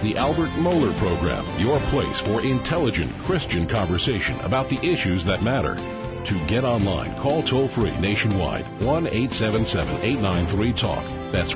the Albert Mohler Program, your place for intelligent Christian conversation about the issues that matter. To get online, call toll-free nationwide, 1-877-893-TALK. That's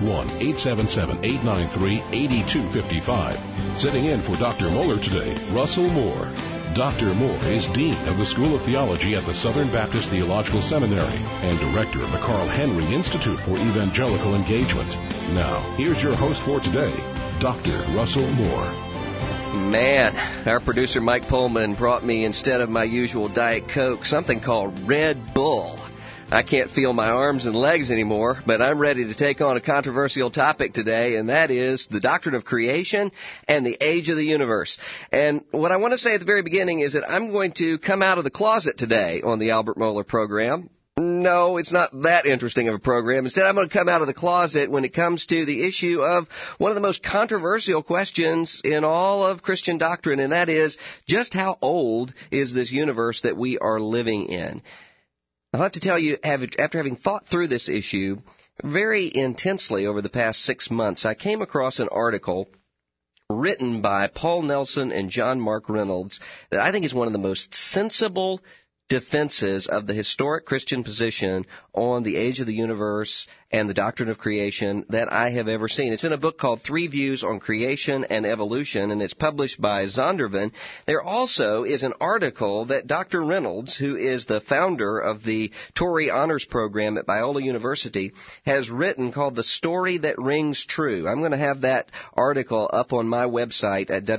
1-877-893-8255. Sitting in for Dr. Mohler today, Russell Moore. Dr. Moore is Dean of the School of Theology at the Southern Baptist Theological Seminary and Director of the Carl Henry Institute for Evangelical Engagement. Now, here's your host for today, Dr. Russell Moore. Man, our producer Mike Pullman brought me, instead of my usual Diet Coke, something called Red Bull. I can't feel my arms and legs anymore, but I'm ready to take on a controversial topic today, and that is the doctrine of creation and the age of the universe. And what I want to say at the very beginning is that I'm going to come out of the closet today on the Albert Mohler program. No, it's not that interesting of a program. Instead, I'm going to come out of the closet when it comes to the issue of one of the most controversial questions in all of Christian doctrine, and that is, just how old is this universe that we are living in? I'll have to tell you, after having thought through this issue very intensely over the past 6 months, I came across an article written by Paul Nelson and John Mark Reynolds that I think is one of the most sensible defenses of the historic Christian position on the age of the universe and the doctrine of creation that I have ever seen. It's in a book called Three Views on Creation and Evolution, and it's published by Zondervan. There also is an article that Dr. Reynolds, who is the founder of the Torrey Honors Program at Biola University, has written called The Story That Rings True. I'm going to have that article up on my website at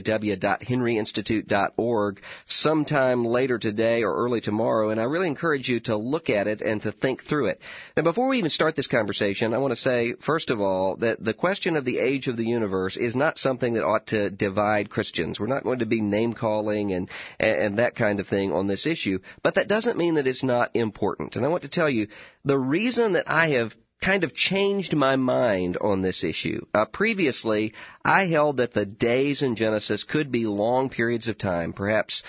www.henryinstitute.org sometime later today or early tomorrow, and I really encourage you to look at it and to think through it. Now, before we even start this conversation, I want to say, first of all, that the question of the age of the universe is not something that ought to divide Christians. We're not going to be name-calling and that kind of thing on this issue, but that doesn't mean that it's not important. And I want to tell you, the reason that I have kind of changed my mind on this issue. Previously, I held that the days in Genesis could be long periods of time, perhaps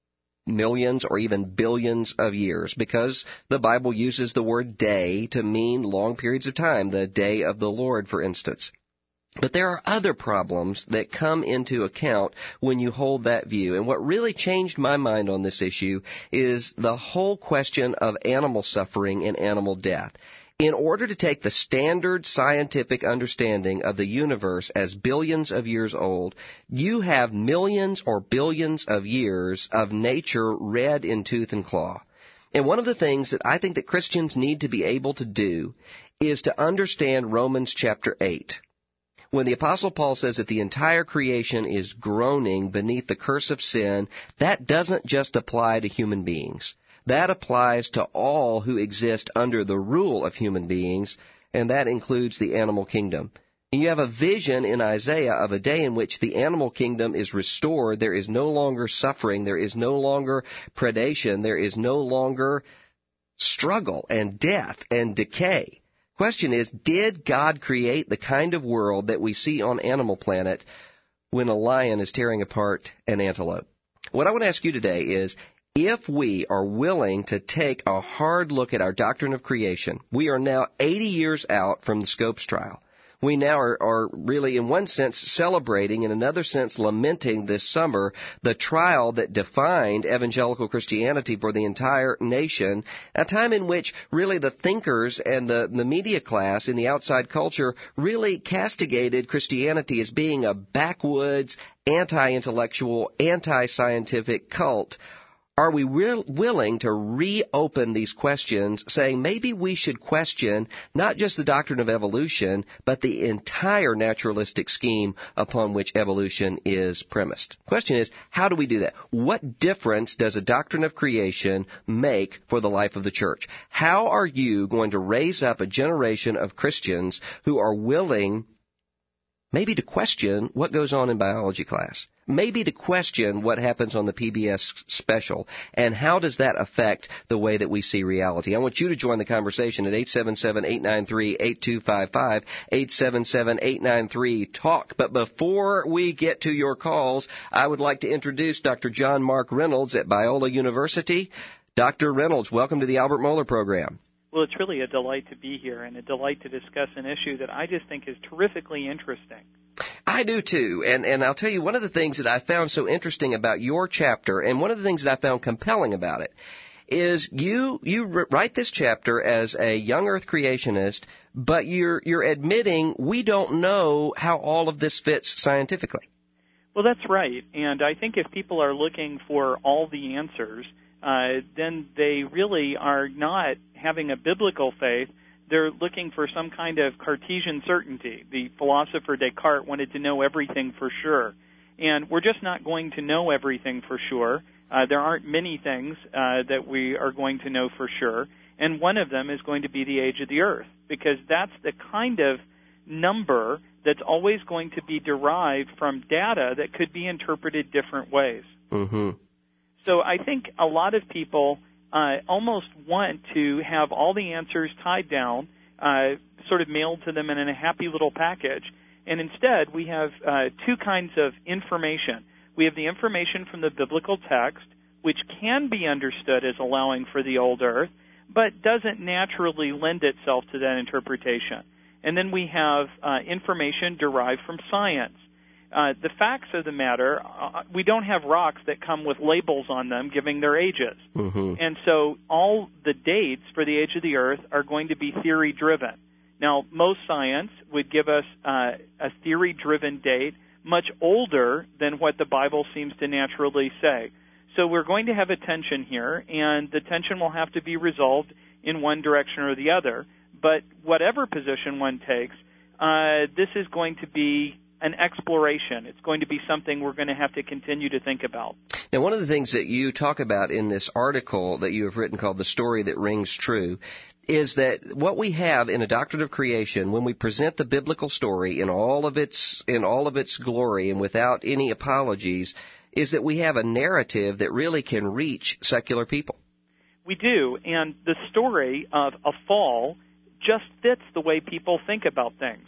millions or even billions of years, because the Bible uses the word day to mean long periods of time, the day of the Lord, for instance. But there are other problems that come into account when you hold that view. And what really changed my mind on this issue is the whole question of animal suffering and animal death. In order to take the standard scientific understanding of the universe as billions of years old, you have millions or billions of years of nature red in tooth and claw. And one of the things that I think that Christians need to be able to do is to understand Romans chapter 8. When the Apostle Paul says that the entire creation is groaning beneath the curse of sin, that doesn't just apply to human beings. That applies to all who exist under the rule of human beings, and that includes the animal kingdom. And you have a vision in Isaiah of a day in which the animal kingdom is restored. There is no longer suffering. There is no longer predation. There is no longer struggle and death and decay. Question is, did God create the kind of world that we see on Animal Planet when a lion is tearing apart an antelope? What I want to ask you today is, if we are willing to take a hard look at our doctrine of creation, we are now 80 years out from the Scopes trial. We now are really, in one sense, celebrating, in another sense, lamenting this summer the trial that defined evangelical Christianity for the entire nation, a time in which really the thinkers and the media class in the outside culture really castigated Christianity as being a backwoods, anti-intellectual, anti-scientific cult. Are we willing to reopen these questions, saying maybe we should question not just the doctrine of evolution, but the entire naturalistic scheme upon which evolution is premised? The question is, how do we do that? What difference does a doctrine of creation make for the life of the church? How are you going to raise up a generation of Christians who are willing maybe to question what goes on in biology class? Maybe to question what happens on the PBS special, and how does that affect the way that we see reality? I want you to join the conversation at 877-893-8255, 877-893-TALK. But before we get to your calls, I would like to introduce Dr. John Mark Reynolds at Biola University. Dr. Reynolds, welcome to the Albert Mohler program. Well, it's really a delight to be here and a delight to discuss an issue that I just think is terrifically interesting. I do too, and I'll tell you one of the things that I found so interesting about your chapter, and one of the things that I found compelling about it, is you write this chapter as a young Earth creationist, but you're admitting we don't know how all of this fits scientifically. Well, that's right, and I think if people are looking for all the answers, then they really are not having a biblical faith. They're looking for some kind of Cartesian certainty. The philosopher Descartes wanted to know everything for sure, and we're just not going to know everything for sure. There aren't many things that we are going to know for sure, and one of them is going to be the age of the Earth, because that's the kind of number that's always going to be derived from data that could be interpreted different ways. Mm-hmm. So I think a lot of people almost want to have all the answers tied down, sort of mailed to them in a happy little package, and instead we have two kinds of information. We have the information from the biblical text, which can be understood as allowing for the old Earth, but doesn't naturally lend itself to that interpretation. And then we have information derived from science. The facts of the matter, we don't have rocks that come with labels on them giving their ages. Mm-hmm. And so all the dates for the age of the Earth are going to be theory-driven. Now, most science would give us a theory-driven date much older than what the Bible seems to naturally say. So we're going to have a tension here, and the tension will have to be resolved in one direction or the other. But whatever position one takes, this is going to be an exploration. It's going to be something we're going to have to continue to think about. Now, one of the things that you talk about in this article that you have written called The Story That Rings True is that what we have in a doctrine of creation, when we present the biblical story in all of its glory and without any apologies, is that we have a narrative that really can reach secular people. We do, and the story of a fall just fits the way people think about things.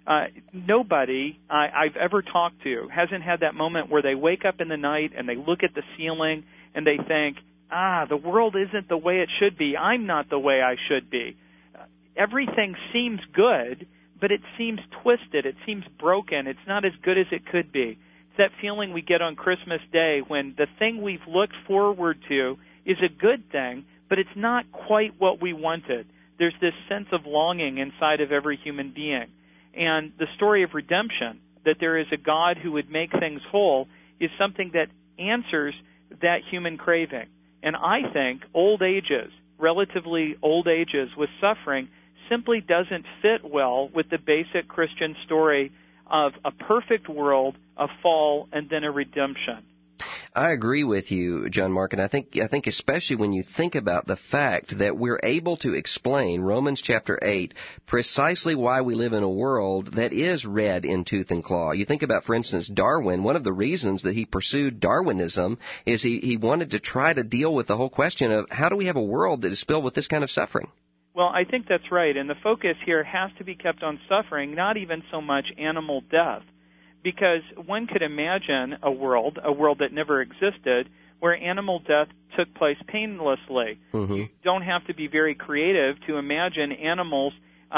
Nobody I've ever talked to hasn't had that moment where they wake up in the night and they look at the ceiling and they think, the world isn't the way it should be. I'm not the way I should be. Everything seems good, but it seems twisted. It seems broken. It's not as good as it could be. It's that feeling we get on Christmas Day when the thing we've looked forward to is a good thing, but it's not quite what we wanted. There's this sense of longing inside of every human being. And the story of redemption, that there is a God who would make things whole, is something that answers that human craving. And I think old ages, relatively old ages with suffering, simply doesn't fit well with the basic Christian story of a perfect world, a fall, and then a redemption. I agree with you, John Mark, and I think especially when you think about the fact that we're able to explain Romans chapter 8 precisely why we live in a world that is red in tooth and claw. You think about, for instance, Darwin. One of the reasons that he pursued Darwinism is he wanted to try to deal with the whole question of how do we have a world that is filled with this kind of suffering? Well, I think that's right, and the focus here has to be kept on suffering, not even so much animal death. Because one could imagine a world that never existed, where animal death took place painlessly. Mm-hmm. You don't have to be very creative to imagine animals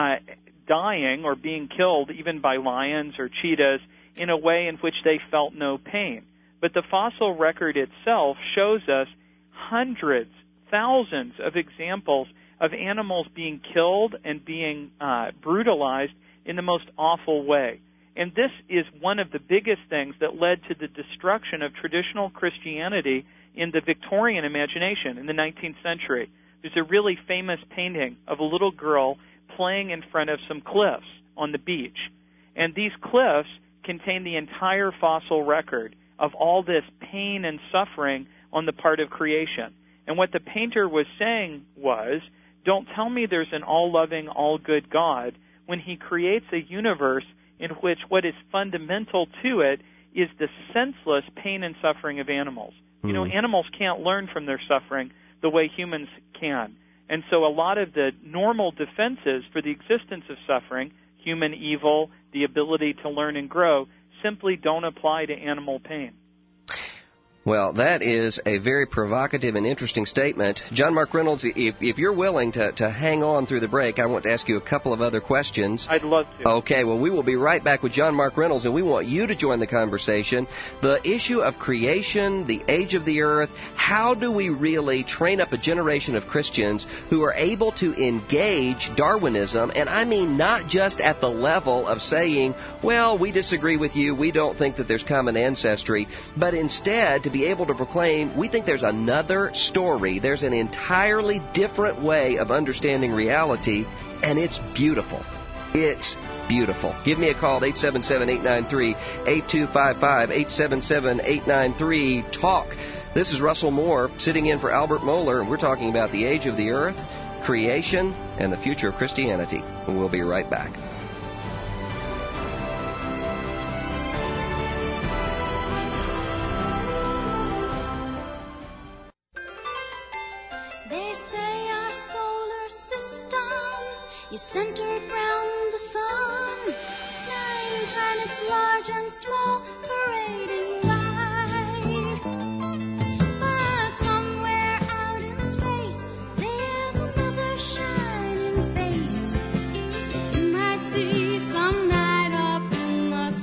dying or being killed, even by lions or cheetahs, in a way in which they felt no pain. But the fossil record itself shows us hundreds, thousands of examples of animals being killed and being brutalized in the most awful way. And this is one of the biggest things that led to the destruction of traditional Christianity in the Victorian imagination in the 19th century. There's a really famous painting of a little girl playing in front of some cliffs on the beach. And these cliffs contain the entire fossil record of all this pain and suffering on the part of creation. And what the painter was saying was, don't tell me there's an all-loving, all-good God when he creates a universe in which what is fundamental to it is the senseless pain and suffering of animals. You know, animals can't learn from their suffering the way humans can. And so a lot of the normal defenses for the existence of suffering, human evil, the ability to learn and grow, simply don't apply to animal pain. Well, that is a very provocative and interesting statement. John Mark Reynolds, if you're willing to hang on through the break, I want to ask you a couple of other questions. I'd love to. Okay, well, we will be right back with John Mark Reynolds, and we want you to join the conversation. The issue of creation, the age of the earth, how do we really train up a generation of Christians who are able to engage Darwinism, and I mean not just at the level of saying, well, we disagree with you, we don't think that there's common ancestry, but instead to be able to proclaim, we think there's another story, there's an entirely different way of understanding reality, and it's beautiful. It's beautiful. Give me a call at 877-893-8255, 877-893-TALK. This is Russell Moore sitting in for Albert Mohler, and we're talking about the age of the earth, creation, and the future of Christianity. And we'll be right back. Is centered round the sun, 9 planets large and small, parading light. But somewhere out in space, there's another shining face. You might see some night up in the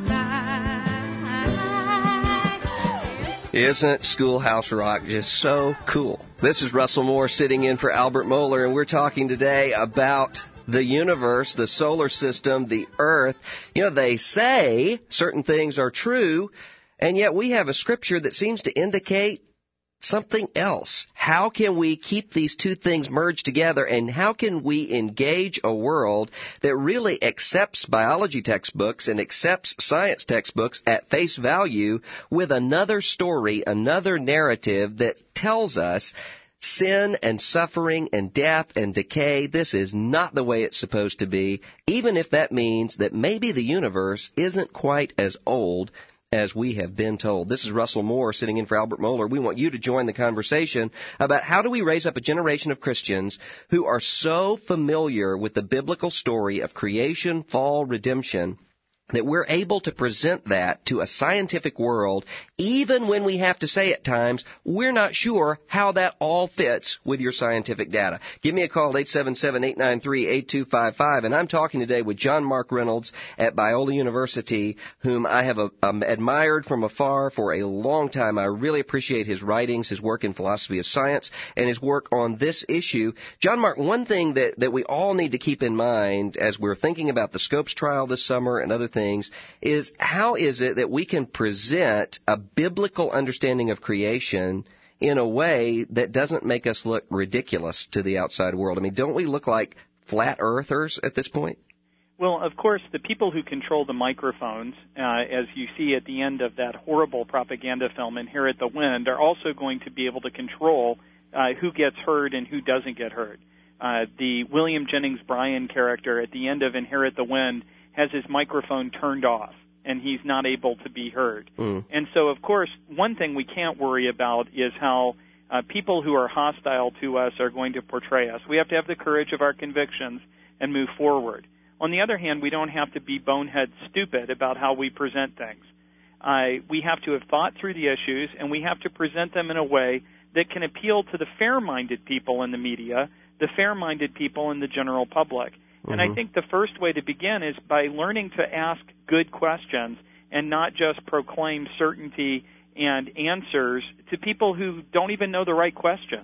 sky. Isn't Schoolhouse Rock just so cool? This is Russell Moore sitting in for Albert Mohler, and we're talking today about the universe, the solar system, the earth. You know, they say certain things are true, and yet we have a scripture that seems to indicate something else. How can we keep these two things merged together, and how can we engage a world that really accepts biology textbooks and accepts science textbooks at face value with another story, another narrative that tells us sin and suffering and death and decay, this is not the way it's supposed to be, even if that means that maybe the universe isn't quite as old as we have been told. This is Russell Moore sitting in for Albert Mohler. We want you to join the conversation about how do we raise up a generation of Christians who are so familiar with the biblical story of creation, fall, redemption, that we're able to present that to a scientific world, even when we have to say at times, we're not sure how that all fits with your scientific data. Give me a call at 877-893-8255, and I'm talking today with John Mark Reynolds at Biola University, whom I have admired from afar for a long time. I really appreciate his writings, his work in philosophy of science, and his work on this issue. John Mark, one thing that we all need to keep in mind as we're thinking about the Scopes trial this summer and other things is how is it that we can present a biblical understanding of creation in a way that doesn't make us look ridiculous to the outside world? I mean, don't we look like flat earthers at this point? Well, of course, the people who control the microphones, as you see at the end of that horrible propaganda film, Inherit the Wind, are also going to be able to control who gets heard and who doesn't get heard. The William Jennings Bryan character at the end of Inherit the Wind has his microphone turned off, and he's not able to be heard. And so, of course, one thing we can't worry about is how people who are hostile to us are going to portray us. We have to have the courage of our convictions and move forward. On the other hand, we don't have to be bonehead stupid about how we present things. We have to have thought through the issues, and we have to present them in a way that can appeal to the fair-minded people in the media, the fair-minded people in the general public. And I think the first way to begin is by learning to ask good questions and not just proclaim certainty and answers to people who don't even know the right questions.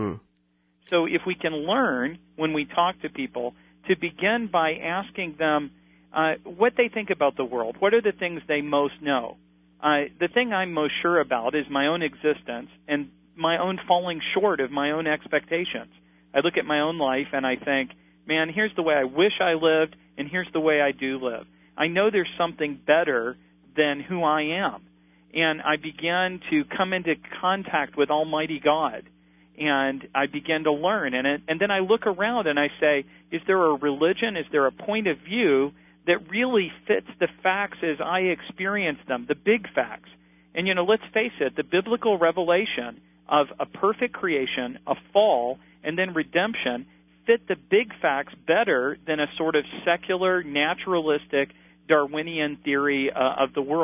So if we can learn when we talk to people to begin by asking them what they think about the world, what are the things they most know. The thing I'm most sure about is my own existence and my own falling short of my own expectations. I look at my own life and I think, man, here's the way I wish I lived, and here's the way I do live. I know there's something better than who I am. And I began to come into contact with Almighty God, and I began to learn. And then I look around and I say, is there a religion, is there a point of view that really fits the facts as I experience them, the big facts? And, let's face it, the biblical revelation of a perfect creation, a fall, and then redemption fit the big facts better than a sort of secular, naturalistic, Darwinian theory of the world.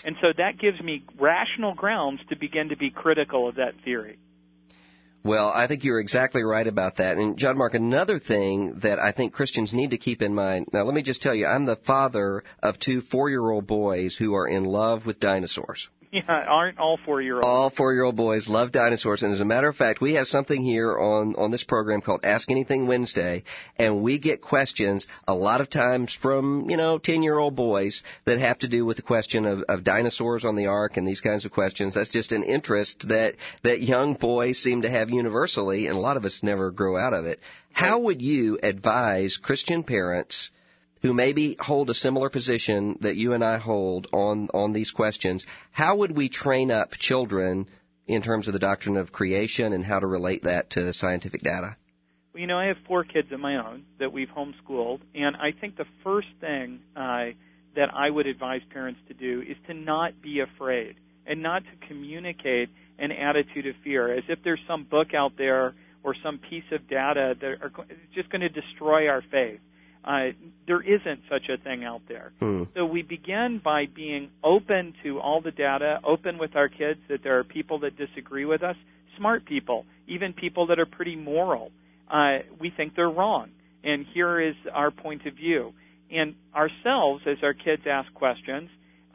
And so that gives me rational grounds to begin to be critical of that theory. Well, I think you're exactly right about that. And, John Mark, another thing that I think Christians need to keep in mind. Now, let me just tell you, I'm the father of 2 4-year-old boys who are in love with dinosaurs. Yeah, aren't all 4-year-olds? All 4-year-old boys love dinosaurs. And as a matter of fact, we have something here on this program called Ask Anything Wednesday, and we get questions a lot of times from, 10-year-old boys that have to do with the question of dinosaurs on the ark and these kinds of questions. That's just an interest that young boys seem to have universally, and a lot of us never grow out of it. How would you advise Christian parents who maybe hold a similar position that you and I hold on these questions? How would we train up children in terms of the doctrine of creation and how to relate that to scientific data? Well, I have 4 kids of my own that we've homeschooled, and I think the first thing that I would advise parents to do is to not be afraid and not to communicate an attitude of fear, as if there's some book out there or some piece of data that are just going to destroy our faith. There isn't such a thing out there. So we begin by being open to all the data, open with our kids that there are people that disagree with us, smart people, even people that are pretty moral. We think they're wrong, and here is our point of view. And ourselves, as our kids ask questions,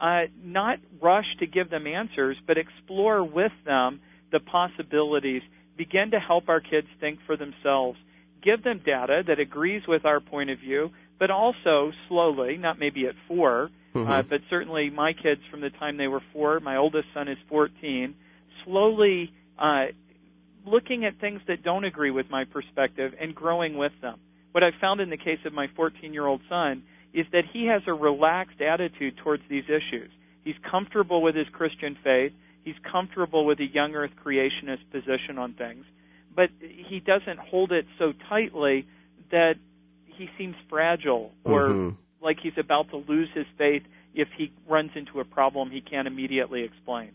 not rush to give them answers, but explore with them the possibilities, begin to help our kids think for themselves. Give them data that agrees with our point of view, but also slowly, not maybe at 4, but certainly my kids from the time they were 4, my oldest son is 14, slowly looking at things that don't agree with my perspective and growing with them. What I've found in the case of my 14-year-old son is that he has a relaxed attitude towards these issues. He's comfortable with his Christian faith. He's comfortable with a young earth creationist position on things. But he doesn't hold it so tightly that he seems fragile or like he's about to lose his faith if he runs into a problem he can't immediately explain.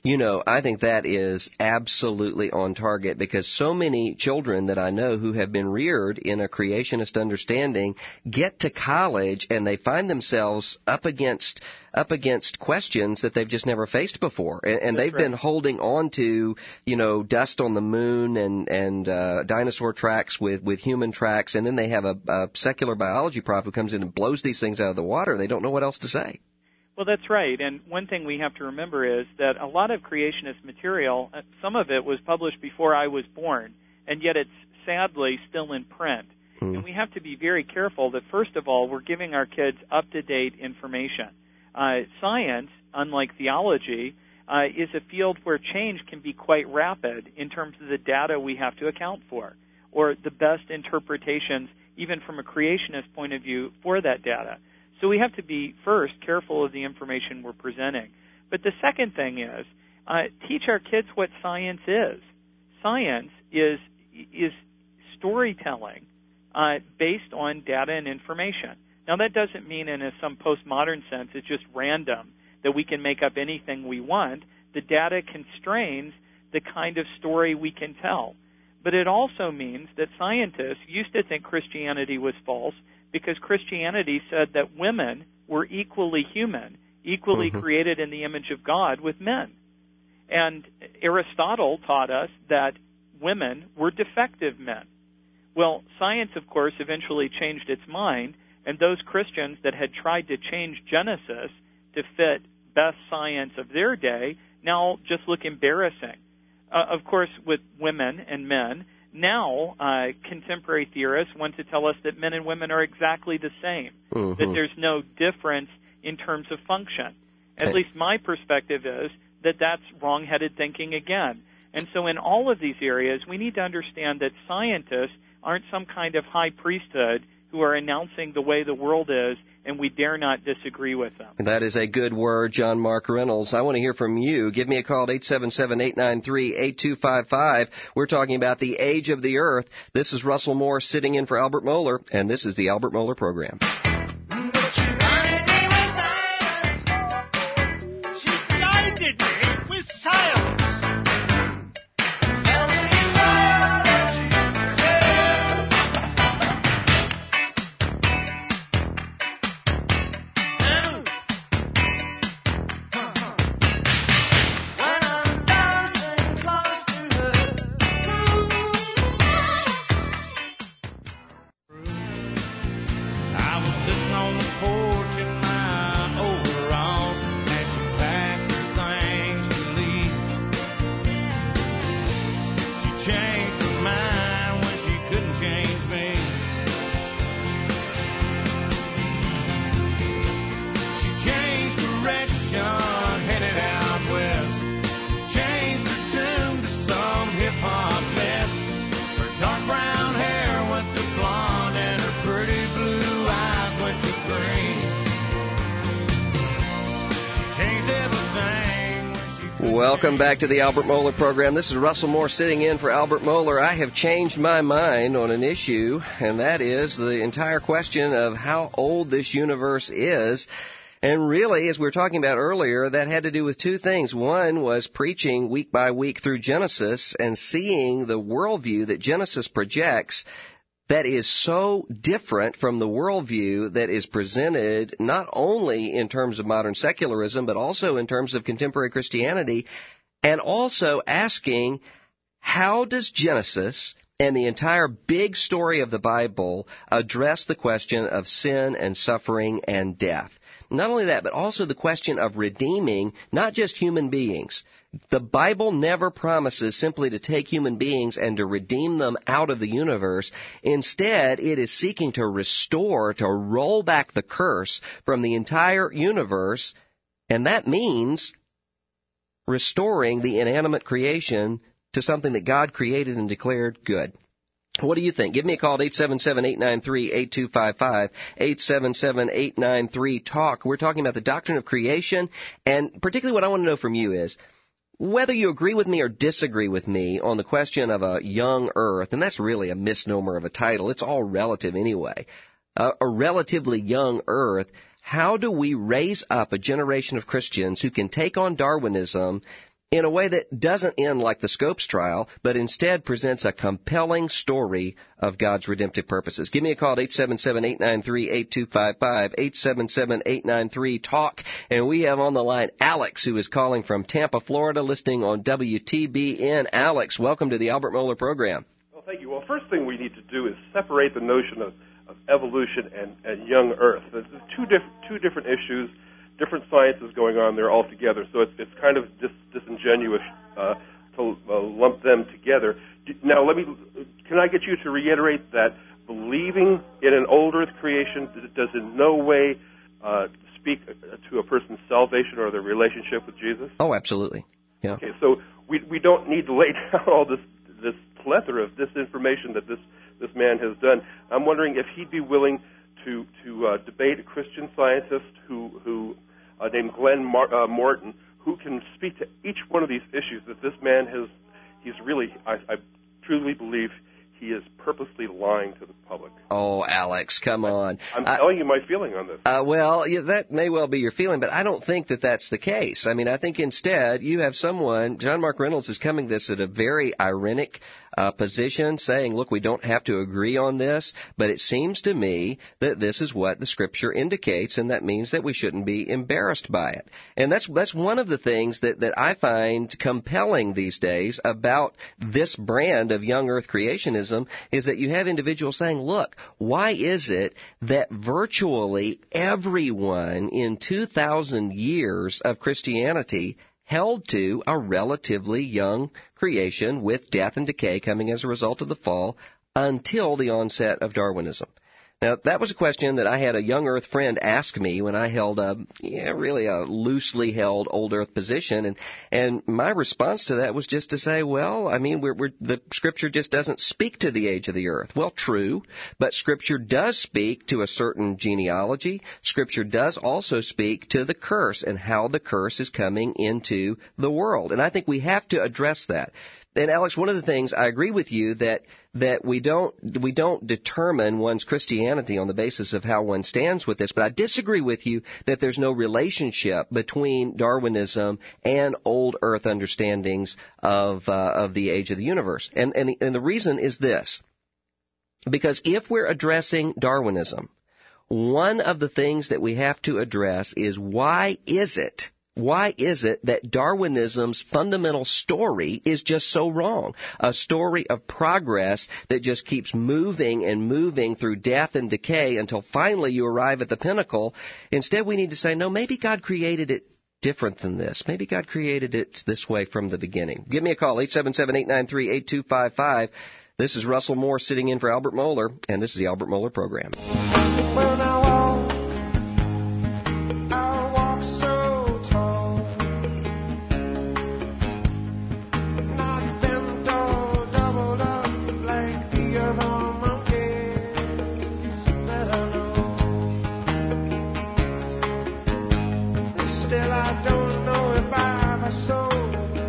I think that is absolutely on target, because so many children that I know who have been reared in a creationist understanding get to college and they find themselves up against questions that they've just never faced before. And they've been holding on to, dust on the moon and dinosaur tracks with human tracks, and then they have a secular biology prof who comes in and blows these things out of the water. They don't know what else to say. Well, that's right. And one thing we have to remember is that a lot of creationist material, some of it was published before I was born, and yet it's sadly still in print. And we have to be very careful that, first of all, we're giving our kids up-to-date information. Science, unlike theology, is a field where change can be quite rapid in terms of the data we have to account for, or the best interpretations, even from a creationist point of view, for that data. So we have to be, first, careful of the information we're presenting. But the second thing is, teach our kids what science is. Science is storytelling based on data and information. Now, that doesn't mean in some postmodern sense it's just random, that we can make up anything we want. The data constrains the kind of story we can tell. But it also means that scientists used to think Christianity was false, because Christianity said that women were equally human, equally created in the image of God with men. And Aristotle taught us that women were defective men. Well, science, of course, eventually changed its mind, and those Christians that had tried to change Genesis to fit best science of their day now just look embarrassing. Of course, with women and men, now, contemporary theorists want to tell us that men and women are exactly the same, that there's no difference in terms of function. At least my perspective is that that's wrong-headed thinking again. And so in all of these areas, we need to understand that scientists aren't some kind of high priesthood who are announcing the way the world is, and we dare not disagree with them. That is a good word, John Mark Reynolds. I want to hear from you. Give me a call at 877-893-8255. We're talking about the age of the earth. This is Russell Moore sitting in for Albert Mohler, and this is the Albert Mohler Program. Welcome back to the Albert Mohler program. This is Russell Moore sitting in for Albert Mohler. I have changed my mind on an issue, and that is the entire question of how old this universe is. And really, as we were talking about earlier, that had to do with two things. One was preaching week by week through Genesis and seeing the worldview that Genesis projects that is so different from the worldview that is presented not only in terms of modern secularism, but also in terms of contemporary Christianity, and also asking, how does Genesis and the entire big story of the Bible address the question of sin and suffering and death? Not only that, but also the question of redeeming not just human beings. The Bible never promises simply to take human beings and to redeem them out of the universe. Instead, it is seeking to restore, to roll back the curse from the entire universe, and that means restoring the inanimate creation to something that God created and declared good. What do you think? Give me a call at 877-893-8255, 877-893-TALK. We're talking about the doctrine of creation, and particularly what I want to know from you is whether you agree with me or disagree with me on the question of a young earth, and that's really a misnomer of a title. It's all relative anyway. A relatively young earth. How do we raise up a generation of Christians who can take on Darwinism in a way that doesn't end like the Scopes trial, but instead presents a compelling story of God's redemptive purposes? Give me a call at 877-893-8255, 877-893-TALK. And we have on the line Alex, who is calling from Tampa, Florida, listening on WTBN. Alex, welcome to the Albert Mohler program. Well, thank you. Well, first thing we need to do is separate the notion of evolution and young Earth. There's two different issues. Different sciences going on there altogether, so it's kind of disingenuous to lump them together. Now, can I get you to reiterate that believing in an old Earth creation does in no way speak to a person's salvation or their relationship with Jesus? Oh, absolutely. Yeah. Okay, so we don't need to lay down all this plethora of disinformation that this man has done. I'm wondering if he'd be willing to debate a Christian scientist who named Glenn Morton, who can speak to each one of these issues that this man has. He's really, I truly believe, he is purposely lying to the public. Oh, Alex, come on. I'm telling you my feeling on this. Well, yeah, that may well be your feeling, but I don't think that that's the case. I mean, I think instead you have someone, John Mark Reynolds is coming this at a very ironic position, saying, look, we don't have to agree on this, but it seems to me that this is what the Scripture indicates, and that means that we shouldn't be embarrassed by it. And that's one of the things that I find compelling these days about this brand of young earth creationism is that you have individuals saying, look, why is it that virtually everyone in 2,000 years of Christianity held to a relatively young creation with death and decay coming as a result of the fall until the onset of Darwinism? Now, that was a question that I had a young Earth friend ask me when I held really a loosely held old Earth position, and my response to that was just to say, well, I mean, the Scripture just doesn't speak to the age of the Earth. Well, true, but Scripture does speak to a certain genealogy. Scripture does also speak to the curse and how the curse is coming into the world, and I think we have to address that. And Alex, one of the things I agree with you that we don't determine one's Christianity on the basis of how one stands with this, but I disagree with you that there's no relationship between Darwinism and old Earth understandings of the age of the universe. And the reason is this: because if we're addressing Darwinism, one of the things that we have to address is why is it that Darwinism's fundamental story is just so wrong? A story of progress that just keeps moving and moving through death and decay until finally you arrive at the pinnacle. Instead, we need to say, no, maybe God created it different than this. Maybe God created it this way from the beginning. Give me a call, 877-893-8255. This is Russell Moore sitting in for Albert Mohler, and this is the Albert Mohler Program. Still, I don't know if I ever sold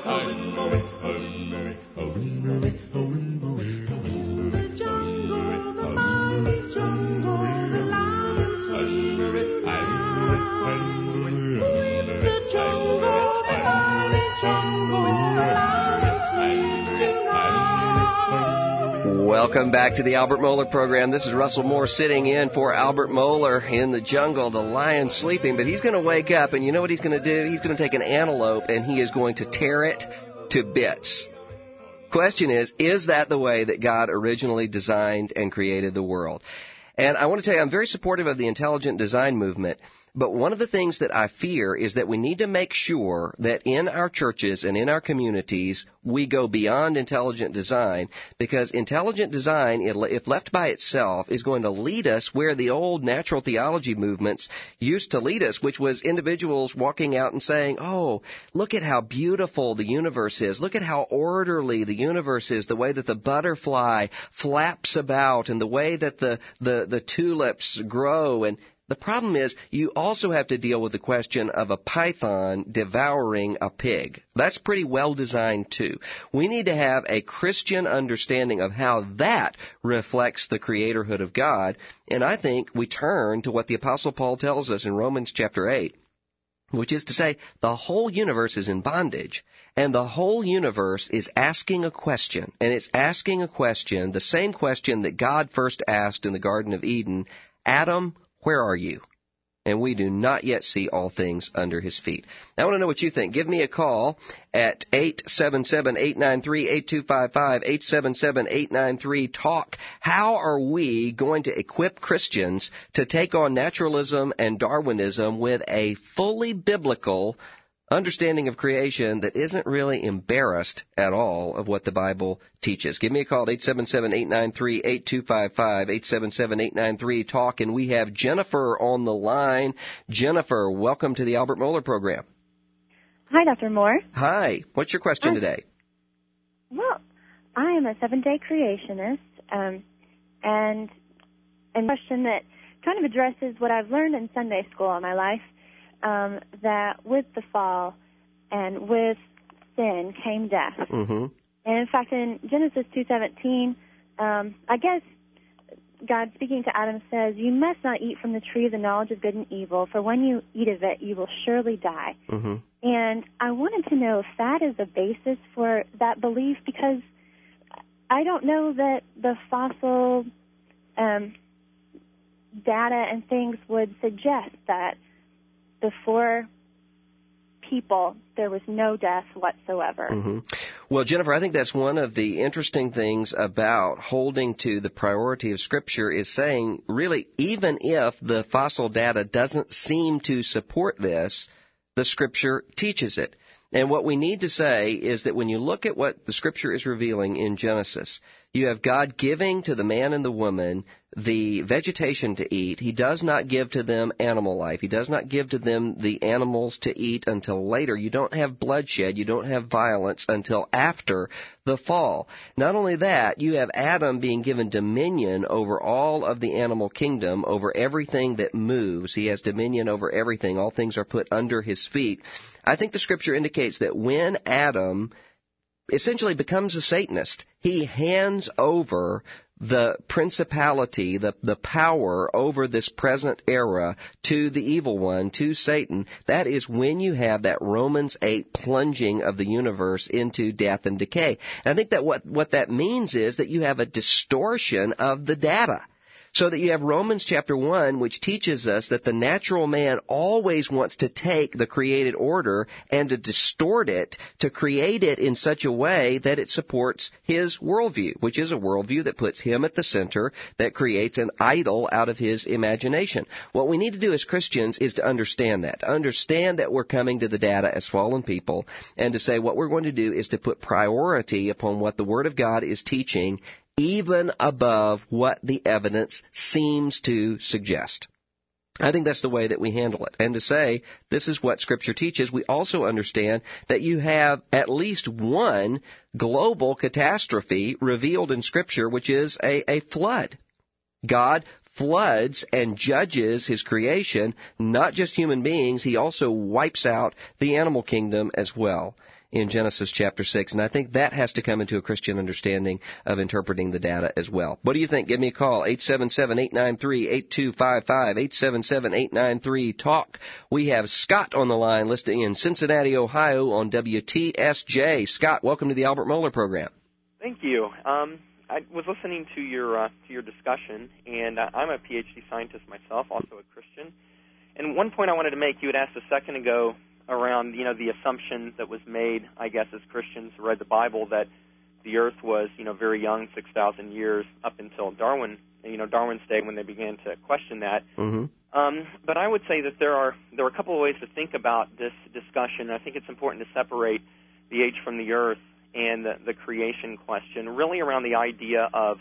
Welcome back to the Albert Mohler program. This is Russell Moore sitting in for Albert Mohler in the jungle. The lion's sleeping, but he's going to wake up, and you know what he's going to do? He's going to take an antelope, and he is going to tear it to bits. Question is that the way that God originally designed and created the world? And I want to tell you, I'm very supportive of the intelligent design movement. But one of the things that I fear is that we need to make sure that in our churches and in our communities, we go beyond intelligent design, because intelligent design, if left by itself, is going to lead us where the old natural theology movements used to lead us, which was individuals walking out and saying, oh, look at how beautiful the universe is. Look at how orderly the universe is, the way that the butterfly flaps about and the way that the tulips grow. And the problem is you also have to deal with the question of a python devouring a pig. That's pretty well designed too. We need to have a Christian understanding of how that reflects the creatorhood of God. And I think we turn to what the Apostle Paul tells us in Romans chapter 8, which is to say the whole universe is in bondage. And the whole universe is asking a question. And it's asking a question, the same question that God first asked in the Garden of Eden: Adam, where are you? And we do not yet see all things under his feet. Now, I want to know what you think. Give me a call at 877-893-8255, 877-893-TALK. How are we going to equip Christians to take on naturalism and Darwinism with a fully biblical understanding of creation that isn't really embarrassed at all of what the Bible teaches? Give me a call at 877-893-8255, 877-893-TALK, and we have Jennifer on the line. Jennifer, welcome to the Albert Mohler program. Hi, Dr. Moore. Hi. What's your question today? Well, I am a seventh-day creationist, and a question that kind of addresses what I've learned in Sunday school in my life. That with the fall and with sin came death. Mm-hmm. And in fact, in Genesis 2:17, I guess God speaking to Adam says, "You must not eat from the tree of the knowledge of good and evil, for when you eat of it, you will surely die." Mm-hmm. And I wanted to know if that is a basis for that belief, because I don't know that the fossil data and things would suggest that before people, there was no death whatsoever. Mm-hmm. Well, Jennifer, I think that's one of the interesting things about holding to the priority of Scripture is saying, really, even if the fossil data doesn't seem to support this, the Scripture teaches it. And what we need to say is that when you look at what the Scripture is revealing in Genesis, you have God giving to the man and the woman the vegetation to eat. He does not give to them animal life. He does not give to them the animals to eat until later. You don't have bloodshed. You don't have violence until after the fall. Not only that, you have Adam being given dominion over all of the animal kingdom, over everything that moves. He has dominion over everything. All things are put under his feet. I think the Scripture indicates that when Adam essentially becomes a Satanist, he hands over the principality, the power over this present era to the evil one, to Satan. That is when you have that Romans 8 plunging of the universe into death and decay. And I think that what that means is that you have a distortion of the data. So that you have Romans chapter 1, which teaches us that the natural man always wants to take the created order and to distort it, to create it in such a way that it supports his worldview, which is a worldview that puts him at the center, that creates an idol out of his imagination. What we need to do as Christians is to understand that we're coming to the data as fallen people, and to say what we're going to do is to put priority upon what the Word of God is teaching, even above what the evidence seems to suggest. I think that's the way that we handle it. And to say this is what Scripture teaches, we also understand that you have at least one global catastrophe revealed in Scripture, which is a flood. God floods and judges his creation, not just human beings. He also wipes out the animal kingdom as well. in Genesis chapter 6. And I think that has to come into a Christian understanding of interpreting the data as well. What do you think? Give me a call, 877-893-8255, 877-893-TALK. We have Scott on the line listening in Cincinnati, Ohio on WTSJ. Scott, welcome to the Albert Mohler program. Thank you. I was listening to your discussion, and I'm a PhD scientist myself, also a Christian. And one point I wanted to make, you had asked a second ago around, the assumption that was made, I guess, as Christians who read the Bible, that the Earth was, very young, 6,000 years up until Darwin's day, when they began to question that. Mm-hmm. But I would say that there are a couple of ways to think about this discussion. I think it's important to separate the age from the Earth and the creation question, really around the idea of,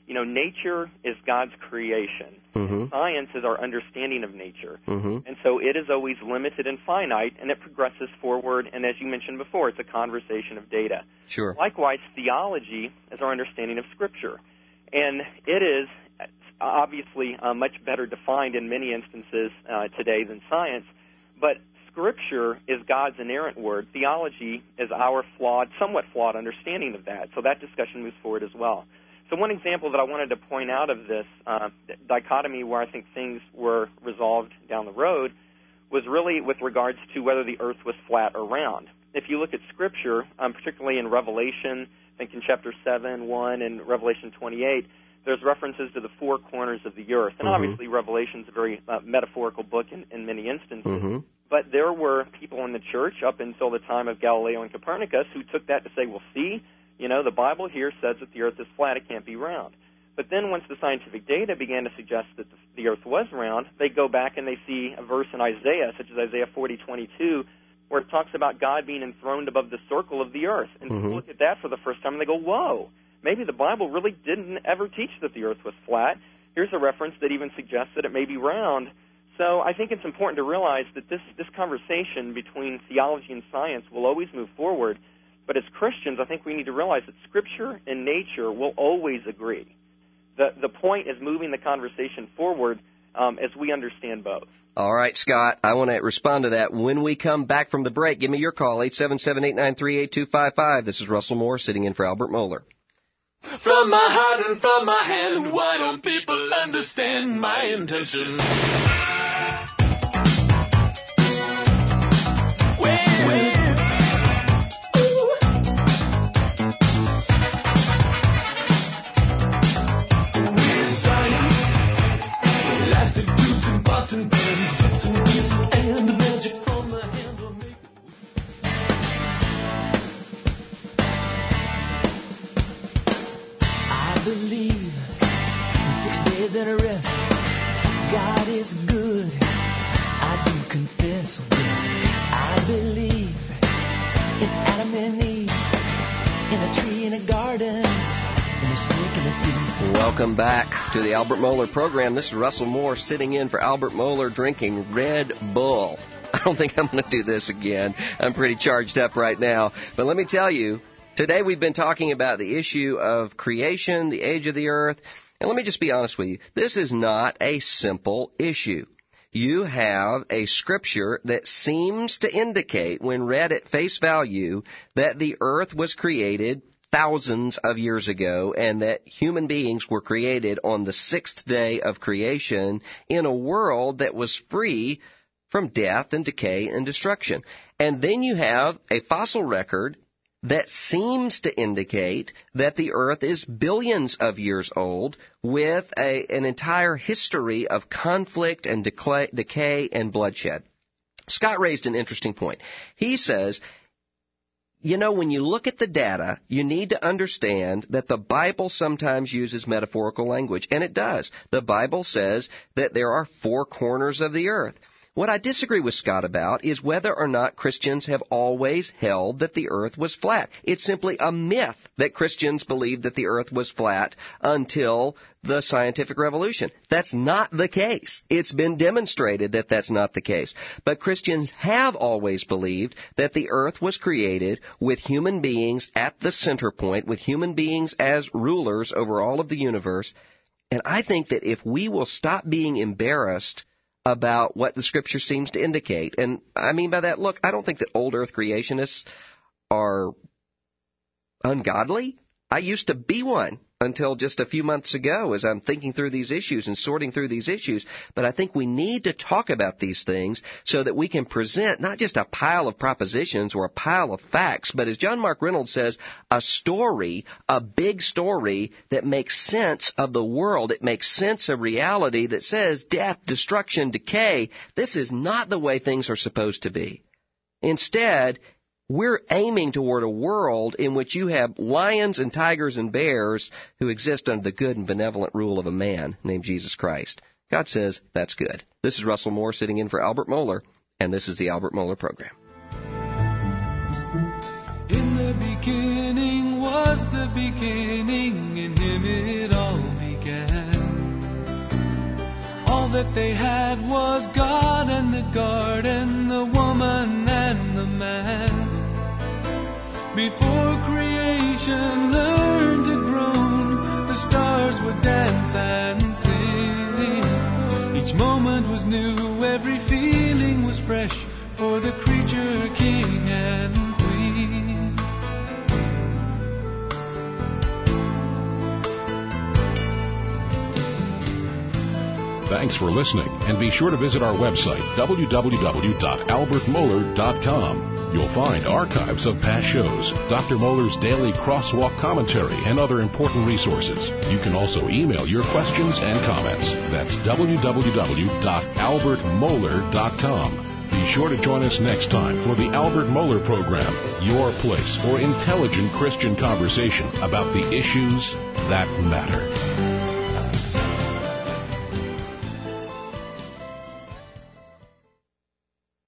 nature is God's creation. Mm-hmm. Science is our understanding of nature. Mm-hmm. And so it is always limited and finite, and it progresses forward. And as you mentioned before, it's a conversation of data. Sure. Likewise, theology is our understanding of Scripture. And it is obviously much better defined in many instances today than science. But Scripture is God's inerrant word. Theology is our somewhat flawed understanding of that. So that discussion moves forward as well. So one example that I wanted to point out of this dichotomy where I think things were resolved down the road was really with regards to whether the earth was flat or round. If you look at Scripture, particularly in Revelation, I think in chapter 7:1 and Revelation 28, there's references to the four corners of the earth. And obviously Revelation is a very metaphorical book in many instances. Mm-hmm. But there were people in the church up until the time of Galileo and Copernicus who took that to say, well, see, the Bible here says that the earth is flat, it can't be round. But then once the scientific data began to suggest that the earth was round, they go back and they see a verse in Isaiah, such as Isaiah 40:22, where it talks about God being enthroned above the circle of the earth. And people look at that for the first time and they go, whoa, maybe the Bible really didn't ever teach that the earth was flat. Here's a reference that even suggests that it may be round. So I think it's important to realize that this conversation between theology and science will always move forward. But as Christians, I think we need to realize that Scripture and nature will always agree. The point is moving the conversation forward as we understand both. All right, Scott, I want to respond to that. When we come back from the break, give me your call, 877-893-8255. This is Russell Moore sitting in for Albert Mohler. From my heart and from my hand, why don't people understand my intention? Welcome back to the Albert Mohler program. This is Russell Moore sitting in for Albert Mohler drinking Red Bull. I don't think I'm going to do this again. I'm pretty charged up right now. But let me tell you, today we've been talking about the issue of creation, the age of the earth. And let me just be honest with you. This is not a simple issue. You have a scripture that seems to indicate, when read at face value, that the earth was created thousands of years ago and that human beings were created on the sixth day of creation in a world that was free from death and decay and destruction. And then you have a fossil record that seems to indicate that the earth is billions of years old with an entire history of conflict and decay and bloodshed. Scott raised an interesting point. He says, when you look at the data, you need to understand that the Bible sometimes uses metaphorical language, and it does. The Bible says that there are four corners of the earth. What I disagree with Scott about is whether or not Christians have always held that the earth was flat. It's simply a myth that Christians believed that the earth was flat until the scientific revolution. That's not the case. It's been demonstrated that that's not the case. But Christians have always believed that the earth was created with human beings at the center point, with human beings as rulers over all of the universe. And I think that if we will stop being embarrassed about what the Scripture seems to indicate. And I mean by that, look, I don't think that old earth creationists are ungodly? I used to be one until just a few months ago as I'm thinking through these issues and sorting through these issues. But I think we need to talk about these things so that we can present not just a pile of propositions or a pile of facts, but as John Mark Reynolds says, a story, a big story that makes sense of the world. It makes sense of reality that says death, destruction, decay. This is not the way things are supposed to be. Instead, we're aiming toward a world in which you have lions and tigers and bears who exist under the good and benevolent rule of a man named Jesus Christ. God says that's good. This is Russell Moore sitting in for Albert Mohler, and this is the Albert Mohler Program. In the beginning was the beginning, in him it all began. All that they had was God and the garden, the woman and the man. Before creation learned to groan, the stars would dance and sing. Each moment was new, every feeling was fresh for the creature, king and queen. Thanks for listening, and be sure to visit our website, www.albertmohler.com. You'll find archives of past shows, Dr. Mohler's daily crosswalk commentary, and other important resources. You can also email your questions and comments. That's www.albertmohler.com. Be sure to join us next time for the Albert Mohler Program, your place for intelligent Christian conversation about the issues that matter.